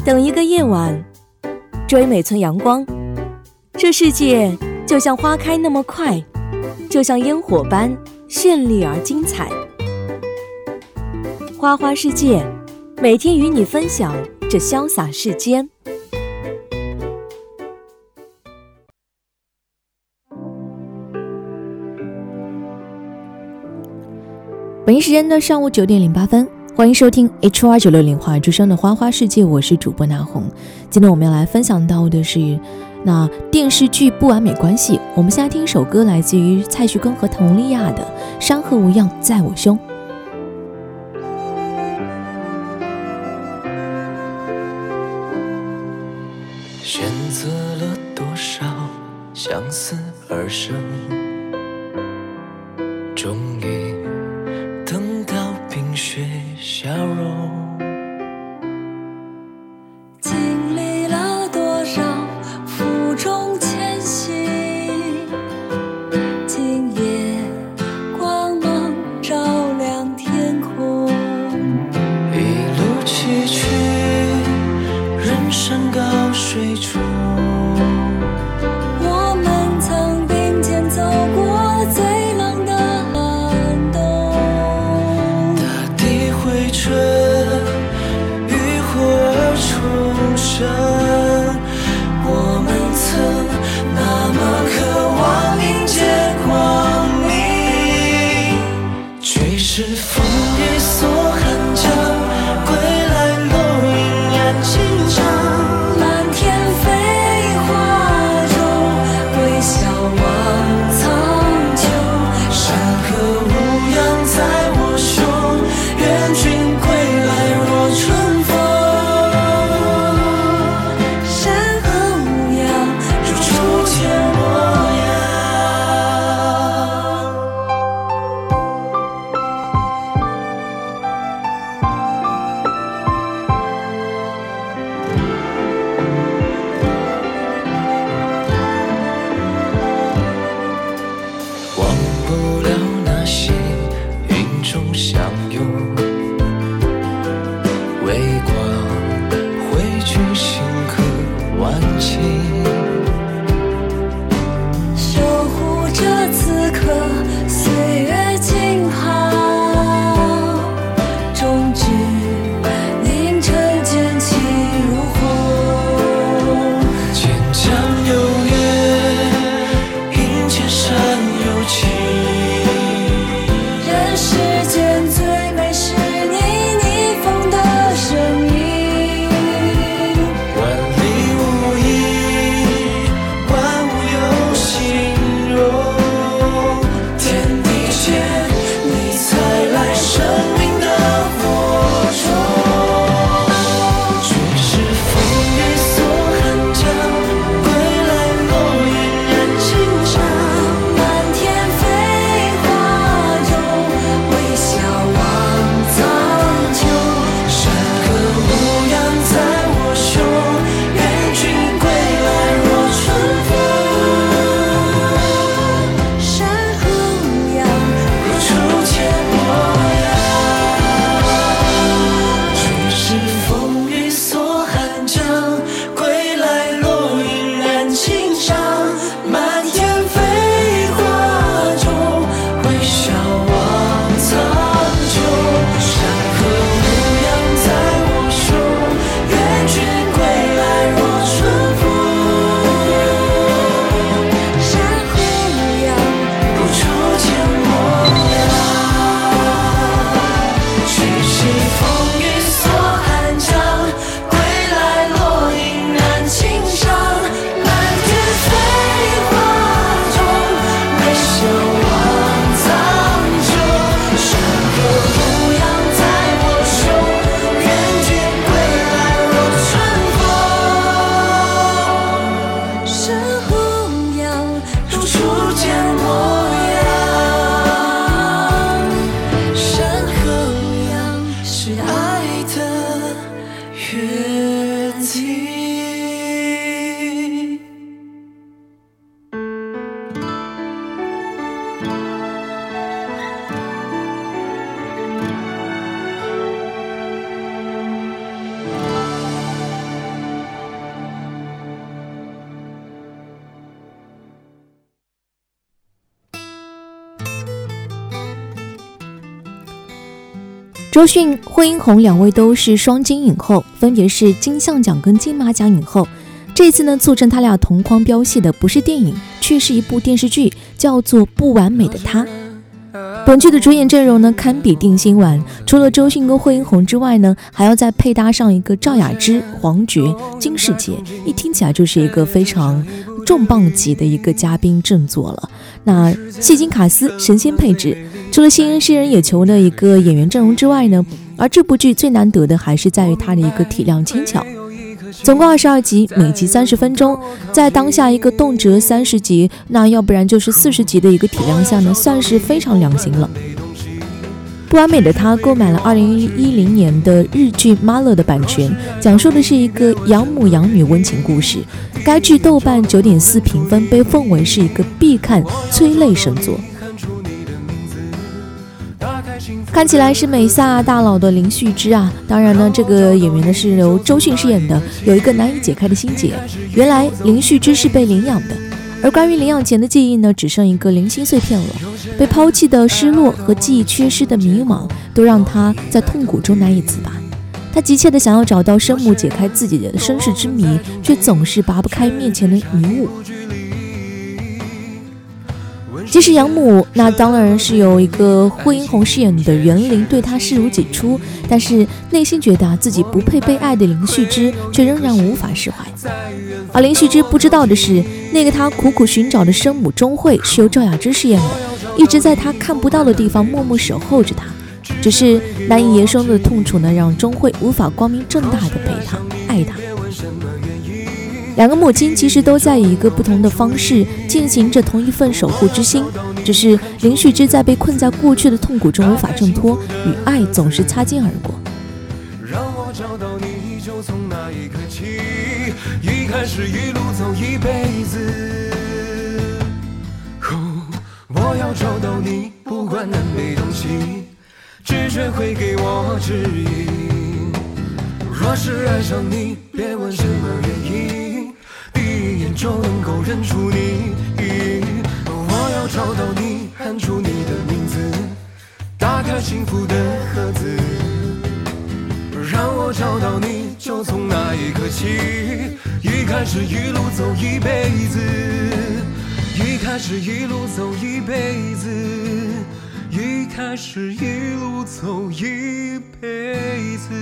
等一个夜晚，追每寸阳光。这世界就像花开那么快，就像烟火般绚丽而精彩。花花世界，每天与你分享这潇洒世间。北京时间的上午9点08分，欢迎收听 HR960 华语之声的花花世界，我是主播拿红。今天我们要来分享到的是电视剧不完美关系。我们现在听一首歌，来自于蔡徐坤和佟丽娅的《山河无恙在我胸》。 选择了多少相思而生，终于等到冰雪消融， 经历了多少负重前行，今夜光芒照亮天空， 一路崎岖，人生高水处， 我们曾并肩走过最冷的寒冬， 大地回春，浴火而重生，我们曾那么渴望迎接光明，却是风雨锁寒江，归来落英染情长， 漫天飞花中微笑望苍穹， 山河无恙在我胸，愿君归来若春风， 山河无恙如初见模样。忘不了那些云中相拥，微光汇聚星河万顷， 守护着此刻岁月静好，终至凌晨卷起如虹， 坚强有约，迎千山有情， 人世间最美是周迅、惠英红两位都是双金影后，分别是金像奖跟金马奖影后。这次呢，促成他俩同框飙戏的不是电影，却是一部电视剧，叫做《不完美的她》。本剧的主演阵容呢，堪比定心丸。除了周迅跟惠英红之外呢，还要再配搭上一个赵雅芝、黄觉、金世杰，一听起来就是一个非常重磅级的一个嘉宾阵座了。那戏精卡司，神仙配置，除了新人诗人野球的一个演员阵容之外呢，而这部剧最难得的还是在于它的一个体量轻巧。总共22集，每集30分钟，在当下一个动辄30集，那要不然就是40集的一个体量下呢，算是非常良心了。不完美的她购买了2010年的日剧《Mother》的版权，讲述的是一个养母养女温情故事。该剧豆瓣9.4评分，被奉为是一个必看催泪神作。看起来是美萨大佬的林旭之啊，当然呢，这个演员呢是由周迅饰演的，有一个难以解开的心结。原来林旭之是被领养的，而关于领养前的记忆呢，只剩一个零星碎片了。被抛弃的失落和记忆缺失的迷茫，都让他在痛苦中难以自拔。他急切地想要找到生母，解开自己的身世之谜，却总是拔不开面前的迷雾。即使养母，那当然是有一个惠英红饰演的袁玲对他视如己出，但是内心觉得自己不配被爱的林旭之却仍然无法释怀。而林旭之不知道的是，那个他苦苦寻找的生母钟慧是由赵雅芝饰演的，一直在他看不到的地方默默守候着他。只是难以言说的痛楚呢，让钟慧无法光明正大的陪他爱他。两个母亲其实都在以一个不同的方式进行着同一份守护之心，只是林旭之在被困在过去的痛苦中无法挣脱，与爱总是擦肩而过。 让我找到你，就从那一刻起，一开始一路走一辈子。我要找到你，不管南北东西，直觉会给我指引。若是爱上你，别问什么原因，第一眼就能够认出你。我要找到你，喊出你的名字，打开幸福的盒子。让我找到你，就从那一刻起，一开始一路走一辈子，一开始一路走一辈子，一开始一路走一辈子。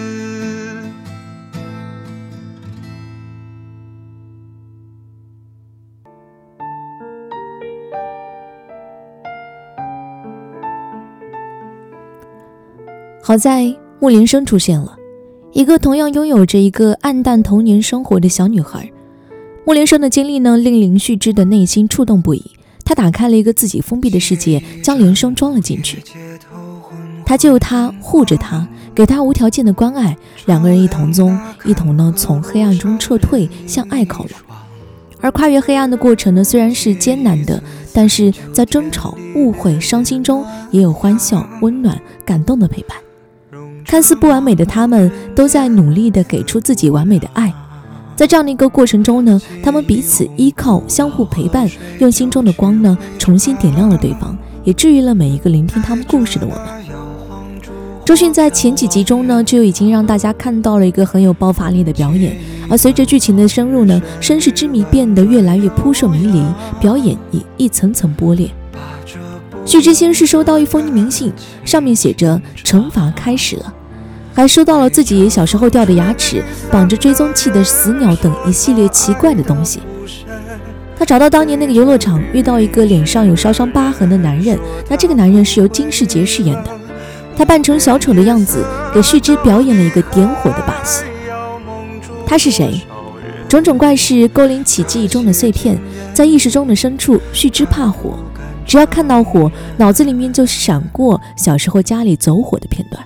好在穆连生出现了，一个同样拥有着一个暗淡童年生活的小女孩。穆连生的经历呢，令林旭之的内心触动不已。他打开了一个自己封闭的世界，将连生装了进去。他救他，护着他，给他无条件的关爱。两个人一同呢从黑暗中撤退，向爱靠拢。而跨越黑暗的过程呢，虽然是艰难的，但是在争吵、误会、伤心中，也有欢笑、温暖、感动的陪伴。看似不完美的他们，都在努力地给出自己完美的爱。在这样的一个过程中呢，他们彼此依靠，相互陪伴，用心中的光呢，重新点亮了对方，也治愈了每一个聆听他们故事的我们。周迅在前几集中呢，就已经让大家看到了一个很有爆发力的表演，而随着剧情的深入呢，身世之谜变得越来越扑朔迷离，表演也一层层剥裂。旭之先是收到一封匿名信，上面写着惩罚开始了，还收到了自己小时候掉的牙齿、绑着追踪器的死鸟等一系列奇怪的东西。他找到当年那个游乐场，遇到一个脸上有烧伤疤痕的男人，那这个男人是由金世杰饰演的。他扮成小丑的样子，给旭之表演了一个点火的把戏。他是谁？种种怪事勾连起记忆中的碎片，在意识中的深处，旭之怕火，只要看到火，脑子里面就闪过小时候家里走火的片段。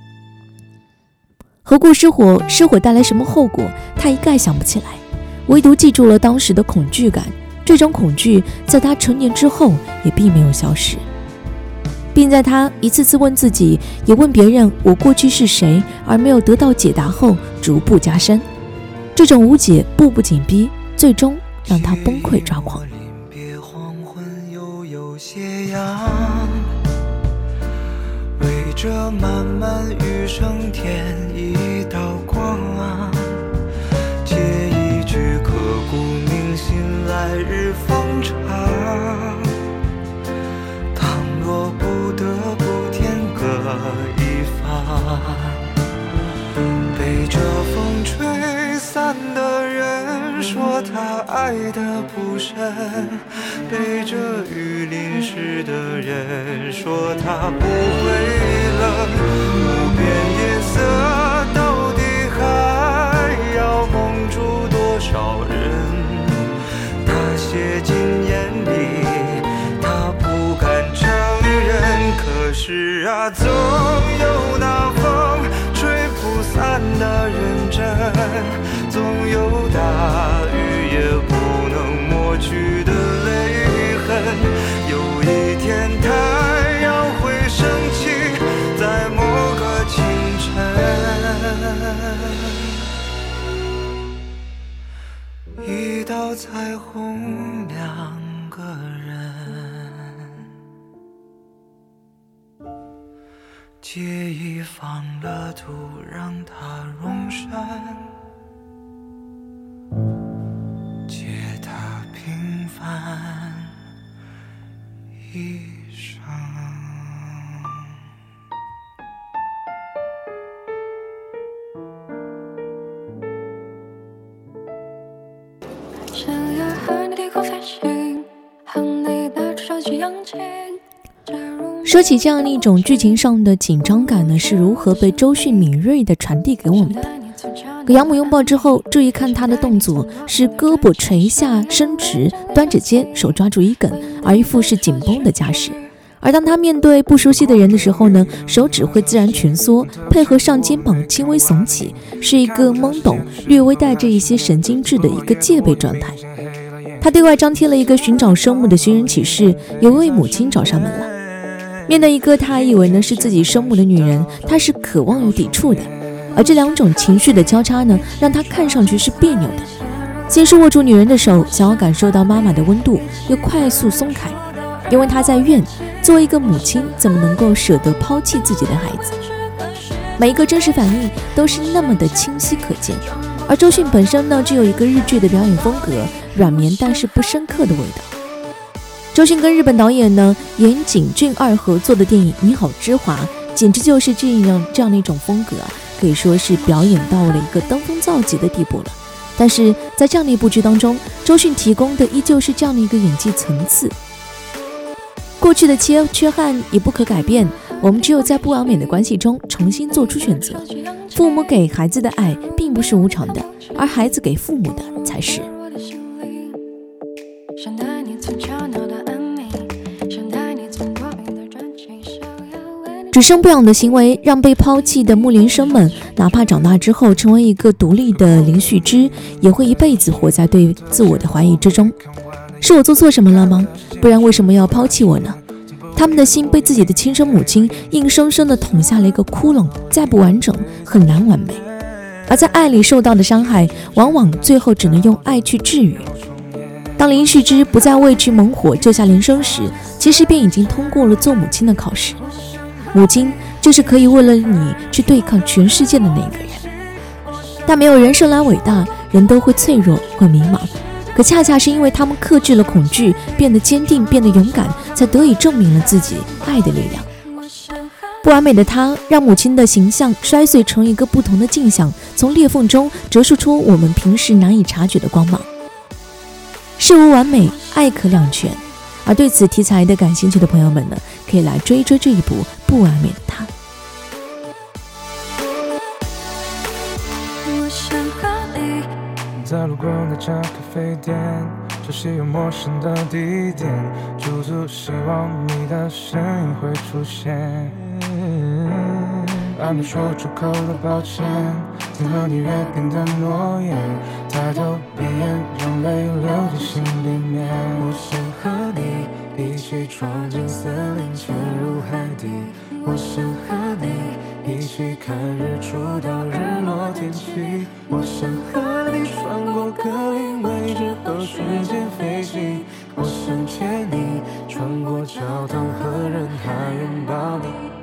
何故失火？失火带来什么后果？他一概想不起来，唯独记住了当时的恐惧感。这种恐惧在他成年之后也并没有消失，并在他一次次问自己，也问别人我过去是谁，而没有得到解答后，逐步加深。这种无解步步紧逼，最终让他崩溃抓狂。 别黄昏又有斜阳，围着着漫漫余生添一道光，借一句刻骨铭心来日方长。倘若不得不天各一方，背着风吹散的人说他爱得不深，背着雨淋湿的人说他不会冷。无边夜色到底还要蒙住多少人？他写进眼里，他不敢承认。可是啊，总有那风吹不散的认真，总有大雨也不能抹去的泪痕。有一天太阳会升起，在某个清晨，一道彩虹两个人，借一方乐土让它容身，借它平凡一生。 想要和你低空飞行，和你的手机扬起。 说起这样一种剧情上的紧张感呢，是如何被周迅敏锐地传递给我们的。给养母拥抱之后，注意看他的动作是胳膊垂下伸直，端着肩，手抓住衣梗，而一副是紧绷的架势。而当他面对不熟悉的人的时候呢，手指会自然蜷缩，配合上肩膀轻微耸起，是一个懵懂略微带着一些神经质的一个戒备状态。他对外张贴了一个寻找生母的寻人启事，有位母亲找上门了。面对一个他以为呢是自己生母的女人，他是渴望又抵触的，而这两种情绪的交叉呢，让他看上去是别扭的。先是握住女人的手，想要感受到妈妈的温度，又快速松开，因为他在怨，作为一个母亲，怎么能够舍得抛弃自己的孩子？每一个真实反应都是那么的清晰可见。而周迅本身呢，只有一个日剧的表演风格，软绵但是不深刻的味道。周迅跟日本导演呢岩井俊二合作的电影《你好，之华》，简直就是这样的一种风格可以说是表演到了一个登峰造极的地步了。但是在这样的一部剧当中，周迅提供的依旧是这样的一个演技层次。过去的缺憾也不可改变，我们只有在不完美的关系中重新做出选择。父母给孩子的爱并不是无偿的，而孩子给父母的才是。只生不养的行为让被抛弃的木莲生们，哪怕长大之后成为一个独立的林旭之，也会一辈子活在对自我的怀疑之中。是我做错什么了吗？不然为什么要抛弃我呢？他们的心被自己的亲生母亲硬生生地捅下了一个窟窿，再不完整很难完美。而在爱里受到的伤害，往往最后只能用爱去治愈。当林旭之不再畏惧猛火救下连生时，其实便已经通过了做母亲的考试。母亲就是可以为了你去对抗全世界的那个人。但没有人生来伟大，人都会脆弱，会迷茫，可恰恰是因为他们克制了恐惧，变得坚定，变得勇敢，才得以证明了自己爱的力量。不完美的他让母亲的形象摔碎成一个不同的镜像，从裂缝中折射出我们平时难以察觉的光芒。事无完美，爱可两全。而对此题材的感兴趣的朋友们呢，可以来追这一部不完美的他。 我想和你在路过那家咖啡店，熟悉又陌生的地点，驻足希望你的身影会出现。还没说出口的抱歉，曾和你约定的诺言，抬头闭眼，让泪流进心里面。我想和你一起闯进森林，潜入海底。我想和你一起看日出到日落天气。我想和你穿过格林位置和时间飞行。我想牵你穿过教堂和人海，拥抱你。